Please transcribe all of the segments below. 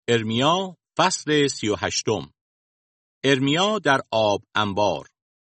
ارمیا فصل 38. ارمیا در آب انبار.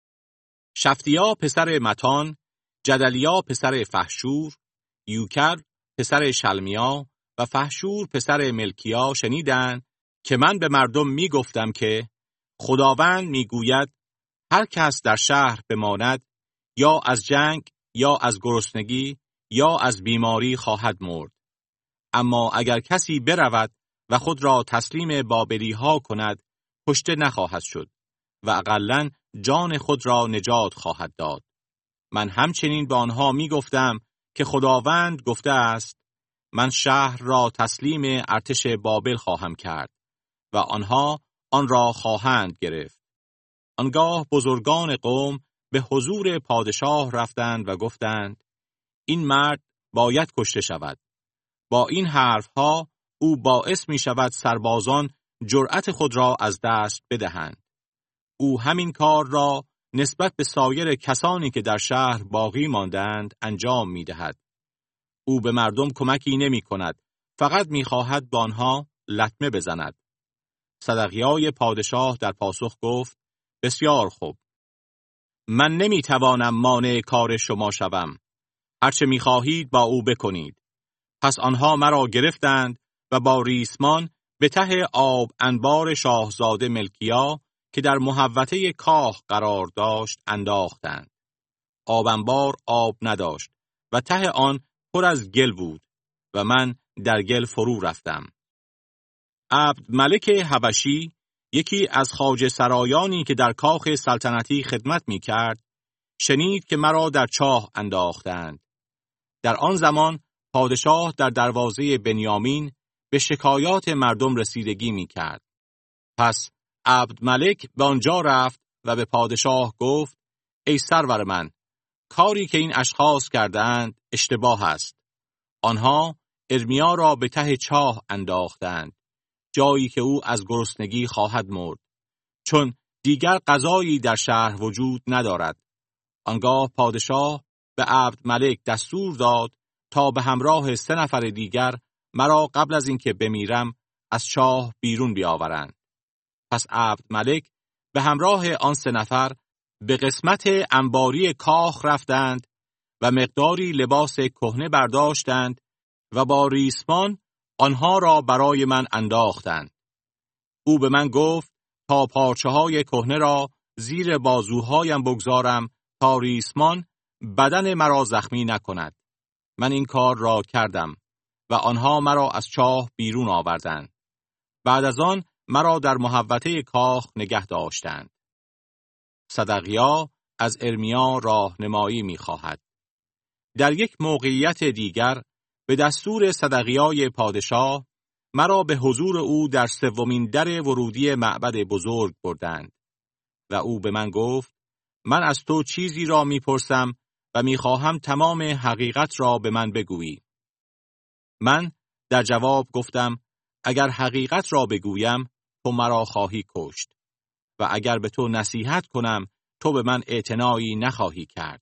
شفتیا پسر متان، جدلیا پسر فحشور، یوکر پسر شلمیا و فحشور پسر ملکیا شنیدند که من به مردم می گفتم که خداوند می گوید هر کس در شهر بماند یا از جنگ یا از گرسنگی یا از بیماری خواهد مرد. اما اگر کسی برود و خود را تسلیم بابلی ها کند کشته نخواهد شد و اقلن جان خود را نجات خواهد داد. من همچنین به آنها می گفتم که خداوند گفته است من شهر را تسلیم ارتش بابل خواهم کرد و آنها آن را خواهند گرفت. آنگاه بزرگان قوم به حضور پادشاه رفتند و گفتند این مرد باید کشته شود. با این حرفها او باعث می شود سربازان جرأت خود را از دست بدهند. او همین کار را نسبت به سایر کسانی که در شهر باقی ماندند انجام می دهد. او به مردم کمکی نمی کند، فقط می خواهد با آنها لطمه بزند. صدقیای پادشاه در پاسخ گفت بسیار خوب. من نمی توانم مانع کار شما شوم. هرچه می خواهید با او بکنید. پس آنها مرا گرفتند و با ریسمان به ته آب انبار شاهزاده ملکیا که در محوطه کاخ قرار داشت انداختند. آب انبار آب نداشت و ته آن پر از گل بود و من در گل فرو رفتم. عبد ملک حبشی، یکی از خواجه سرایانی که در کاخ سلطنتی خدمت می کرد، شنید که مرا در چاه انداختند. در آن زمان پادشاه در دروازه بنیامین به شکایات مردم رسیدگی می کرد. پس عبد ملک به آنجا رفت و به پادشاه گفت ای سرور من، کاری که این اشخاص کردند اشتباه است. آنها ارمیا را به ته چاه انداختند، جایی که او از گرسنگی خواهد مرد، چون دیگر غذایی در شهر وجود ندارد. آنگاه پادشاه به عبد ملک دستور داد تا به همراه 3 نفر دیگر مرا قبل از اینکه بمیرم از چاه بیرون بیاورند. پس عبد ملک به همراه آن 3 نفر به قسمت انباری کاخ رفتند و مقداری لباس کهنه برداشتند و با ریسمان آنها را برای من انداختند. او به من گفت تا پارچه‌های کهنه را زیر بازوهایم بگذارم تا ریسمان بدن مرا زخمی نکند. من این کار را کردم و آنها مرا از چاه بیرون آوردند. بعد از آن مرا در محوطه کاخ نگه داشتند. صدقیا از ارمیا راهنمایی می‌خواهد. در یک موقعیت دیگر به دستور صدقیای پادشاه مرا به حضور او در 3مین در ورودی معبد بزرگ بردند و او به من گفت من از تو چیزی را میپرسم و میخواهم تمام حقیقت را به من بگویی. من در جواب گفتم اگر حقیقت را بگویم تو مرا خواهی کشت و اگر به تو نصیحت کنم تو به من اعتنایی نخواهی کرد.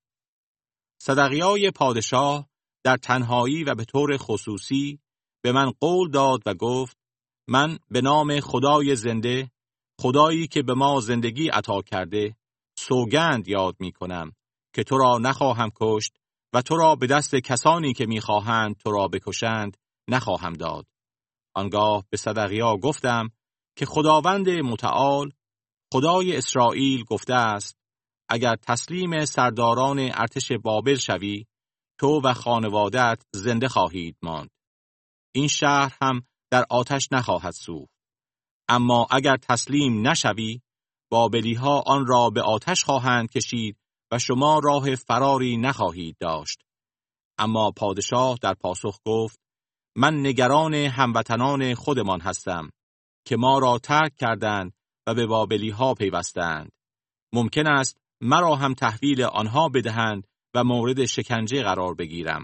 صدقیای پادشاه در تنهایی و به طور خصوصی به من قول داد و گفت من به نام خدای زنده، خدایی که به ما زندگی عطا کرده، سوگند یاد می کنم که تو را نخواهم کشت و تو را به دست کسانی که می خواهند تو را بکشند نخواهم داد. آنگاه به صدقیا گفتم که خداوند متعال، خدای اسرائیل گفته است اگر تسلیم سرداران ارتش بابل شوی تو و خانواده‌ات زنده خواهید ماند. این شهر هم در آتش نخواهد سوخت. اما اگر تسلیم نشوی بابلی‌ها آن را به آتش خواهند کشید و شما راه فراری نخواهید داشت. اما پادشاه در پاسخ گفت من نگران هموطنان خودمان هستم که ما را ترک کردند و به بابلی‌ها پیوستند. ممکن است مرا هم تحویل آنها بدهند و مورد شکنجه قرار بگیرم.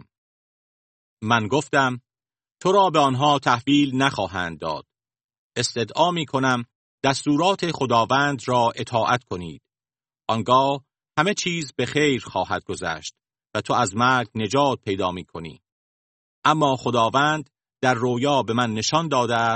من گفتم تو را به آنها تحویل نخواهند داد. استدعا می کنم دستورات خداوند را اطاعت کنید. آنگاه همه چیز به خیر خواهد گذشت و تو از مرگ نجات پیدا می کنی. اما خداوند در رویا به من نشان داده است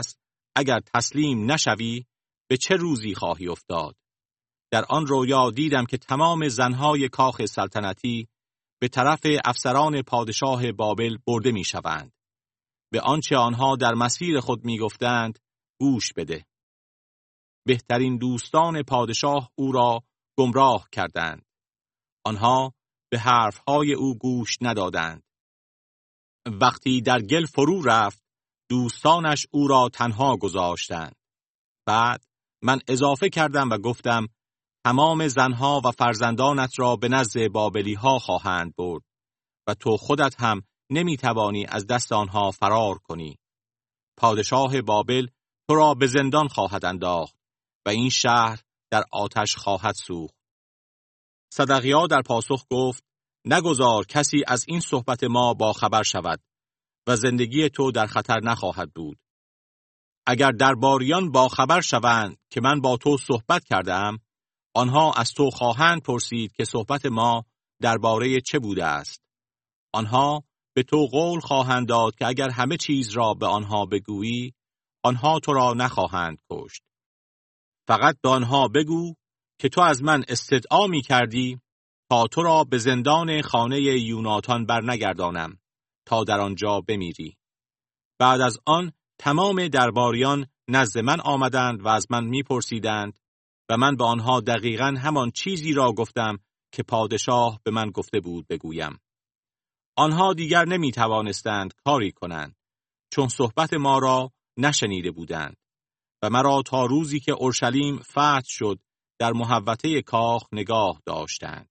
اگر تسلیم نشوی به چه روزی خواهی افتاد؟ در آن رویا دیدم که تمام زنهای کاخ سلطنتی به طرف افسران پادشاه بابل برده می شوند. به آنچه آنها در مسیر خود می گفتند گوش بده. بهترین دوستان پادشاه او را گمراه کردند. آنها به حرفهای او گوش ندادند. وقتی در گل فرو رفت، دوستانش او را تنها گذاشتند. بعد من اضافه کردم و گفتم تمام زنها و فرزندانت را به نزد بابلی ها خواهند برد و تو خودت هم نمی توانی از دست آنها فرار کنی. پادشاه بابل تو را به زندان خواهد انداخت و این شهر در آتش خواهد سوخت. صدقیا در پاسخ گفت نگذار کسی از این صحبت ما با خبر شود و زندگی تو در خطر نخواهد بود. اگر درباریان با خبر شوند که من با تو صحبت کردم، آنها از تو خواهند پرسید که صحبت ما درباره چه بوده است. آنها به تو قول خواهند داد که اگر همه چیز را به آنها بگویی، آنها تو را نخواهند کشت. فقط به آنها بگو که تو از من استدعا می کردی تا تو را به زندان خانه یوناتان برنگردانم تا در آنجا بمیری. بعد از آن تمام درباریان نزد من آمدند و از من می پرسیدند و من به آنها دقیقاً همان چیزی را گفتم که پادشاه به من گفته بود بگویم. آنها دیگر نمی توانستند کاری کنند چون صحبت ما را نشنیده بودند و مرا تا روزی که اورشلیم فتح شد در محوطه کاخ نگاه داشتند.